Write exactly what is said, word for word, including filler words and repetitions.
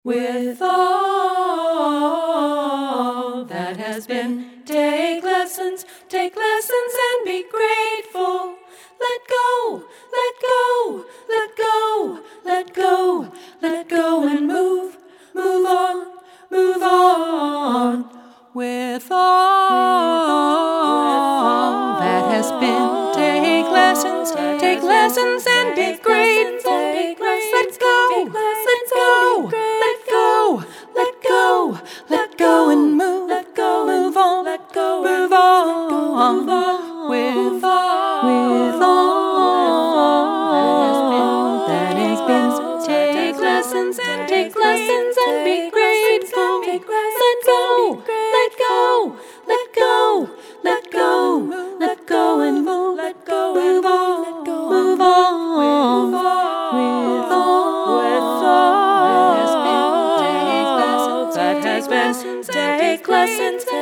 With all that has been, take lessons, take lessons and be grateful. Let go, let go, let go, let go, let go and move, move on, move on. With all that has been, take lessons, take lessons and be grateful. Let go, let go, let go, let go, let go and move, let go, move on, let go, move on, move on. With all, with all that has been, take lessons and take lessons and be grateful. Let go, let go, let go, let go, let go and move, let go, move on, move on. With all, with all that has been, take lessons, take lessons.